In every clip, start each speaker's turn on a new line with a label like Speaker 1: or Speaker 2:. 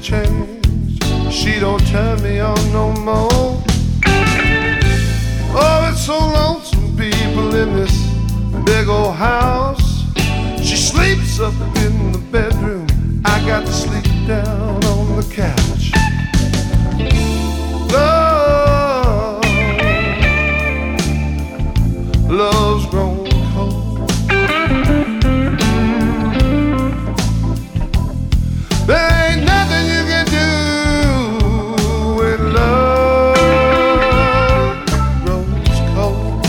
Speaker 1: changed. She don't turn me on no more. Oh, it's so lonesome, people, in this big old house. She sleeps up in the bedroom, I got to sleep down on the couch. Love, love's grown cold. There ain't nothing you can do with love grows cold.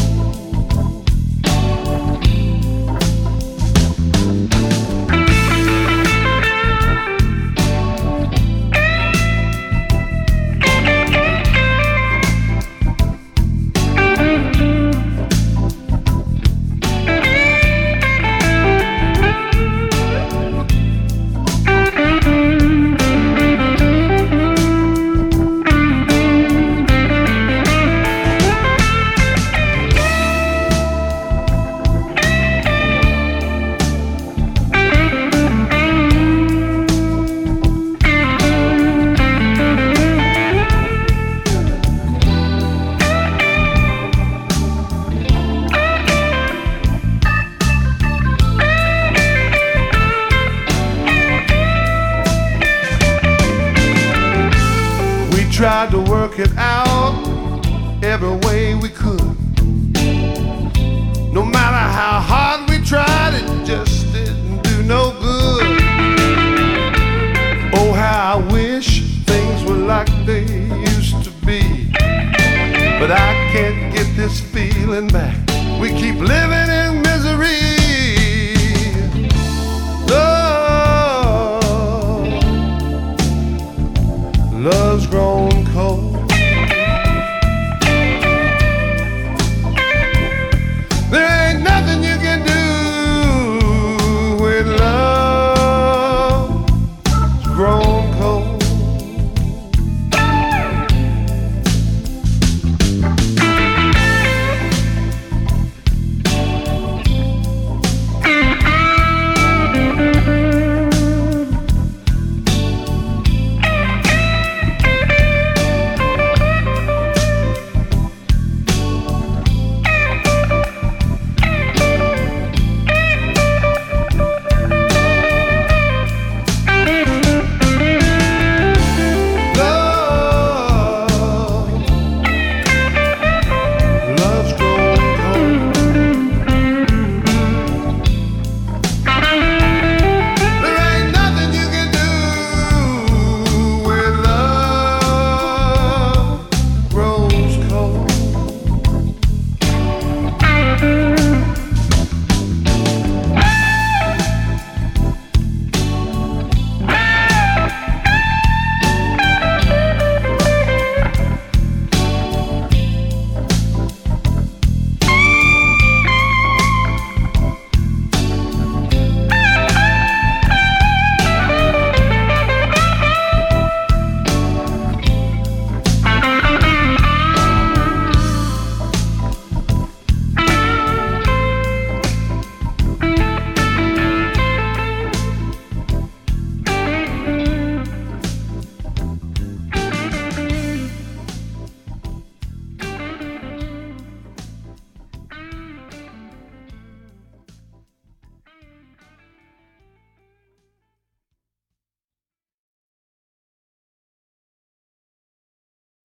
Speaker 1: Tried to work it out every way we could.